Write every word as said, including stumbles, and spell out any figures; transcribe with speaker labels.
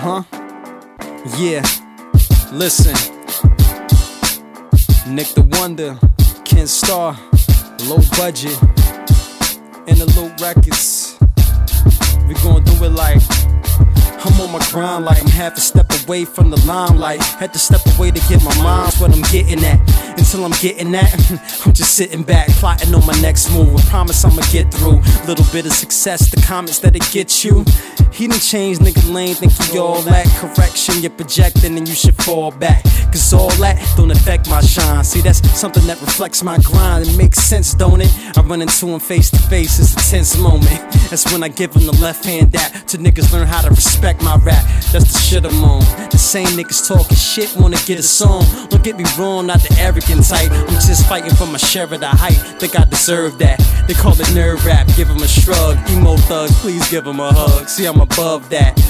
Speaker 1: Uh-huh. Yeah. Listen. Nick the Wonder, Ken Starr, Low Budget, Interlude Records. We gon' do it like I'm on my grind, like I'm half a step away from the limelight. Had to step away to get my mind's what I'm getting at. Until I'm getting that, I'm just sitting back, plotting on my next move. I promise I'ma get through. Little bit of success, the comments that it gets you. He done changed, nigga lane, think you all that. Correction, you're projecting and you should fall back. Cause all that don't affect my shine. See, that's something that reflects my grind. It makes sense, don't it? I run into him face to face, it's a tense moment. That's when I give him the left hand dap. To niggas learn how to respect my rap. That's the shit I'm on. The same niggas talking shit wanna get a song. Don't get me wrong, not the arrogant type. I'm just fighting for my share of the hype. Think I deserve that. They call it nerd rap, give him a shrug. Emo thug, please give him a hug. See, I'm above that.